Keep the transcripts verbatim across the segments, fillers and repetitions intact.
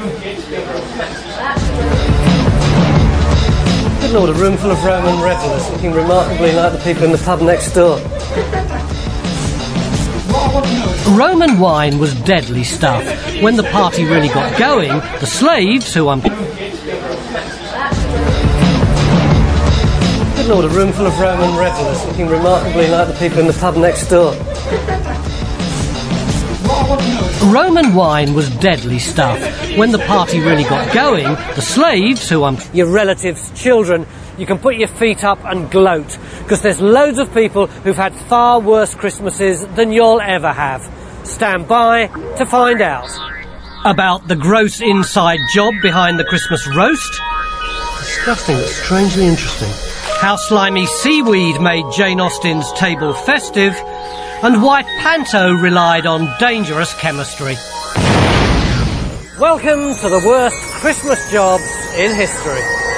Good Lord, a room full of Roman revellers looking remarkably like the people in the pub next door. Roman wine was deadly stuff. When the party really got going, the slaves, who I'm... Good Lord, a room full of Roman revellers looking remarkably like the people in the pub next door. Roman wine was deadly stuff. When the party really got going, the slaves, who I'm... Your relatives, children, you can put your feet up and gloat, because there's loads of people who've had far worse Christmases than you'll ever have. Stand by to find out. About the gross inside job behind the Christmas roast. Disgusting, but strangely interesting. How slimy seaweed made Jane Austen's table festive. And why Panto relied on dangerous chemistry. Welcome to the worst Christmas jobs in history.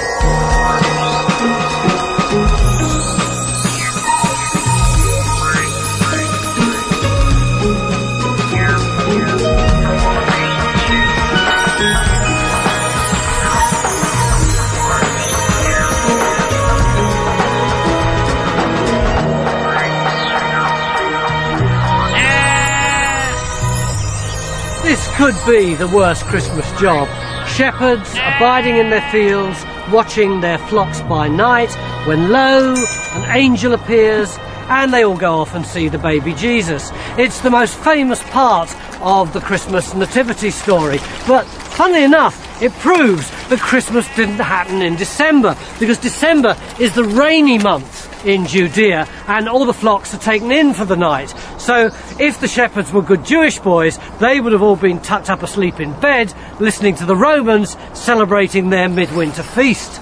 This could be the worst Christmas job. Shepherds abiding in their fields, watching their flocks by night, when lo, an angel appears, and they all go off and see the baby Jesus. It's the most famous part of the Christmas nativity story, but funnily enough, it proves that Christmas didn't happen in December, because December is the rainy month in Judea, and all the flocks are taken in for the night. So if the shepherds were good Jewish boys, they would have all been tucked up asleep in bed, listening to the Romans celebrating their midwinter feast.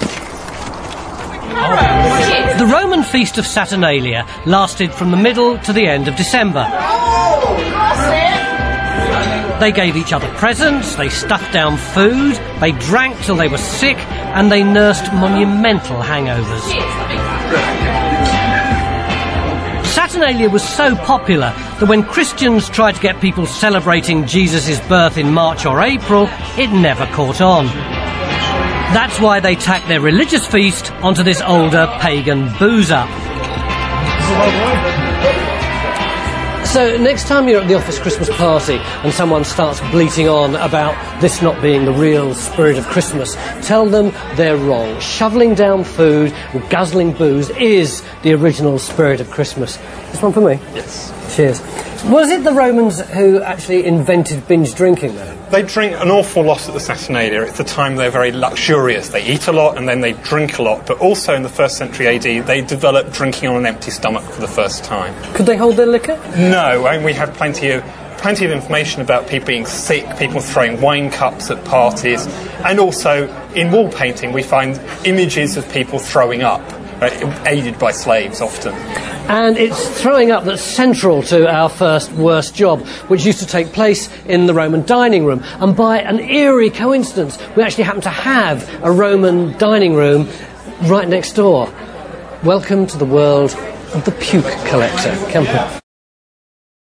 The Roman feast of Saturnalia lasted from the middle to the end of December. They gave each other presents, they stuffed down food, they drank till they were sick, and they nursed monumental hangovers. Saturnalia was so popular that when Christians tried to get people celebrating Jesus' birth in March or April, it never caught on. That's why they tacked their religious feast onto this older pagan booze-up. So next time you're at the office Christmas party and someone starts bleating on about this not being the real spirit of Christmas, tell them they're wrong. Shoveling down food and guzzling booze is the original spirit of Christmas. This one for me? Yes. Cheers. Was it the Romans who actually invented binge drinking, though? They drink an awful lot at the Saturnalia. It's the time they're very luxurious. They eat a lot and then they drink a lot. But also in the first century A D, they developed drinking on an empty stomach for the first time. Could they hold their liquor? No, and we have plenty of plenty of information about people being sick, people throwing wine cups at parties, and also in wall painting we find images of people throwing up, uh, aided by slaves often. And it's throwing up that's central to our first worst job, which used to take place in the Roman dining room. And by an eerie coincidence, we actually happen to have a Roman dining room right next door. Welcome to the world of the puke collector. Come on.